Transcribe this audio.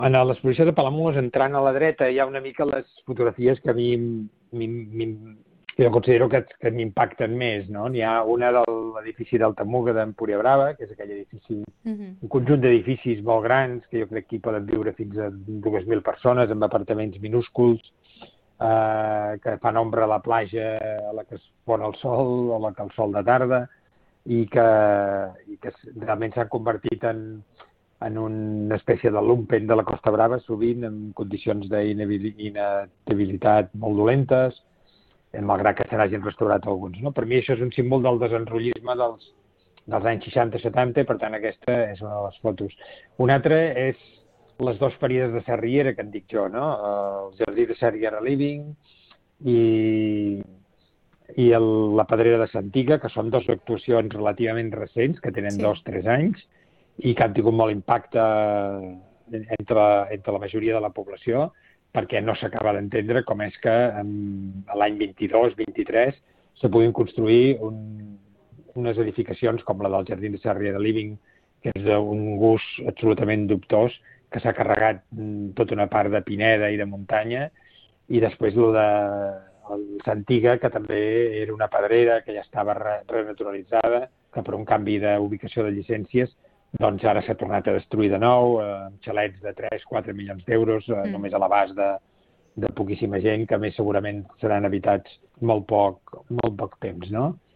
En l'exposició de Palamós, entrant a la dreta, hi ha una mica les fotografies que a mi que jo considero que m'impacten més, no? N'hi ha una de l'edifici d'Altamuga d'Empúria Brava, que és aquell edifici, un conjunt d'edificis molt grans, que jo crec que hi poden viure fins a 2.000 persones, amb apartaments minúsculs, que fan ombra a la platja a la que es pon el sol, o la que el sol de tarda, i que realment s'han convertit en una espècie de lumpen de la Costa Brava, sovint en condicions d'inhabitabilitat molt dolentes, malgrat que se n'hagin restaurat alguns. No? Per mi això és un símbol del desenrotllisme dels anys 60-70, i per tant aquesta és una de les fotos. Una altra és les dues ferides de Sarriera, que en dic jo, no? El jardí de Sarriera Living i la Pedrera de Santiga, que són dues actuacions relativament recents, que tenen 2 o 3 anys, i que han tingut molt impacte entre la majoria de la població, perquè no s'acaba d'entendre com és que l'any 22-23 se puguin construir unes edificacions com la del Jardí de Sarriera Living, que és d'un gust absolutament dubtós, que s'ha carregat tota una part de pineda i de muntanya, i després el de Santiga, que també era una pedrera que ja estava renaturalitzada, que per un canvi d'ubicació de llicències doncs ara s'ha tornat a destruir de nou, amb xalets de 3-4 milions d'euros, només a l'abast de poquíssima gent, que més segurament seran habitats molt poc temps, no?